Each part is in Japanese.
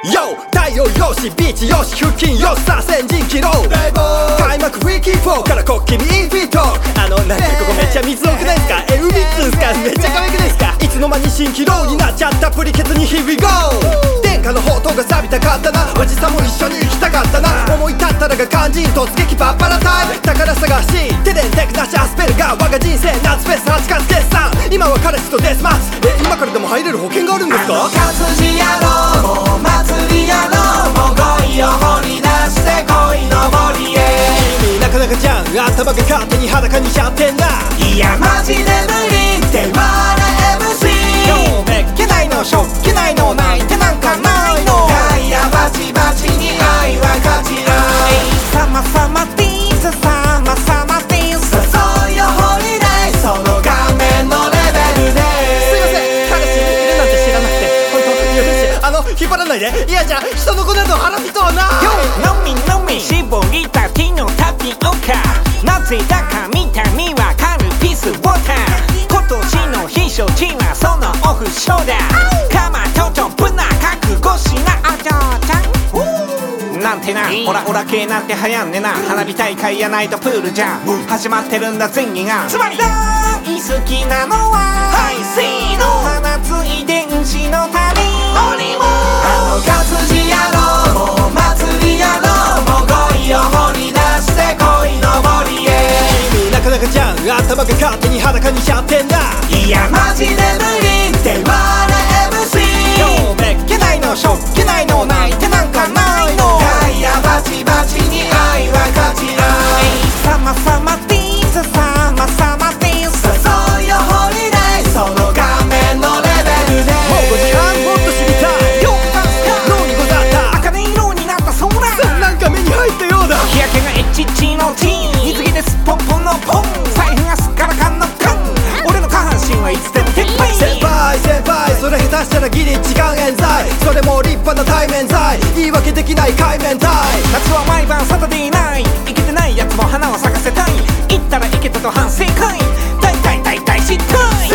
YO 太陽よしビーチよし腹筋よしさあ先陣切ろう開幕フリーキー4から国旗にインフィートなんかここめっちゃ水多くないですか海っつんすかめっちゃ可愛くないですかいつの間に蜃気楼になっちゃったプリケツに Here we go 殿下の宝刀が錆びたかったなおじさんも一緒に行きたかったな思い立ったらが肝心突撃パッパラタイム宝探し手でテクなしアスペルが我が人生夏フェス8月決算今は彼氏とデスマス今からでも入れる保険があるんですか活字野郎もう祭り野郎もう恋を掘り出して恋の森へ君なかなかじゃん頭が勝手に裸にしちゃってんだいやマジで無理って笑え MC 今日めっけないのしょっけないの泣いてなんかないのタイヤバチバチに愛は勝ちないサマサマティーズサマサマティーズ誘いを掘り出いその画面のレベルですいません彼氏いるなんて知らなくて本当許し引っ張らないでいやじゃあ人の子など腹人はな飲み飲み絞りたてのタピオカなぜだか見た目わかるピースウォーター今年の必勝地はそのオフショーだカマトトブナ覚悟しなお嬢ちゃんなんてなオラオラ系なんて流行んねな花火大会やナイトプールじゃ始まってるんだ前儀がつまり大好きなのはハイシーの放つ遺伝子の旅鬼も活字野郎もう祭り野郎もう恋を掘り出して恋の森へ君なかなかじゃん頭が勝手に裸にしちゃってんだいやマジで無理って笑え MC 今日めっけないのしょっけないの泣いてなんかないのタイヤバチバチに愛は勝ちないサマサマティーズサマサマティーズ誘いを掘り出いその画面のレベルでもう5時間もっと知りたい脳にござった茜色になった空なんか目に入ったようだ日焼けがエッチッチのティー水着ですポンポンのポン財布がすっからかんのカン俺の下半身はいつでも鉄板先輩それ下手したらギリ時間冤罪それも立派な対面罪言い訳できない海面体夏は毎晩サタデーナイトイケてないやつも花を咲かせたい言ったらイケたと反省会大体知ったい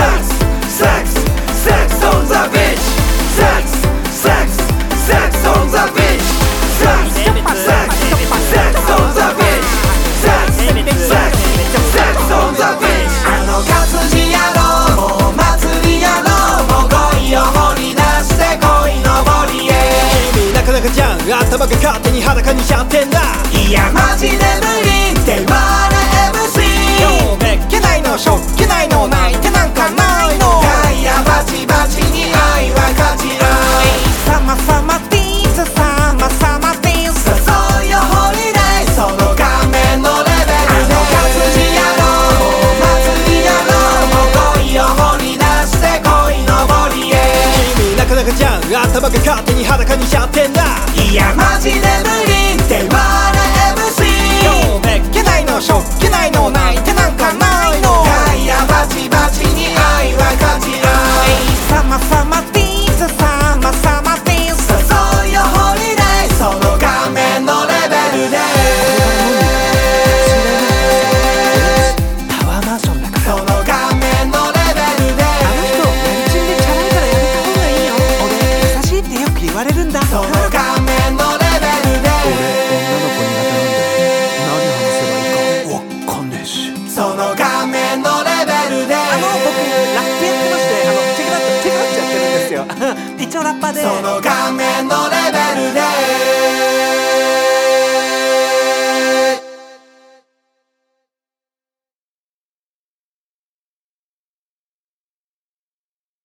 Sex on the beach Sex on the beach Sex on the beach Sex on the beach 活字野郎もう祭り野郎もう恋を掘り出して恋の森へ君なかなかじゃん頭が勝手に裸にしちゃってんだいやマジで無理って笑え MC 今日めっけないのしょっけないの泣いてなんかないのタイヤバチバチに愛は勝ちないサマサマティーズサマサマティーズ誘いを掘り出いその画面のレベルで活字野郎もう祭り野郎もう恋を掘り出して恋の森へ君なかなかじゃん頭が勝手に裸にしちゃってんだいやマジで無理って笑え MC 今日めっけないのしょっけないの泣いてなんかないのタイヤバチバチに愛は勝ちないサマサマティーズサマサマティーズ誘いを掘り出いその画面のレベルでタワーマンションだからその画面のレベルであの人やりちんでチャラいからやめた方がいいよ俺優しいってよく言われるんだその画面のレベルでその画面のレベルで僕ラップやってましてチェケラッチやってるんですよ一応ラッパーでその画面のレベルで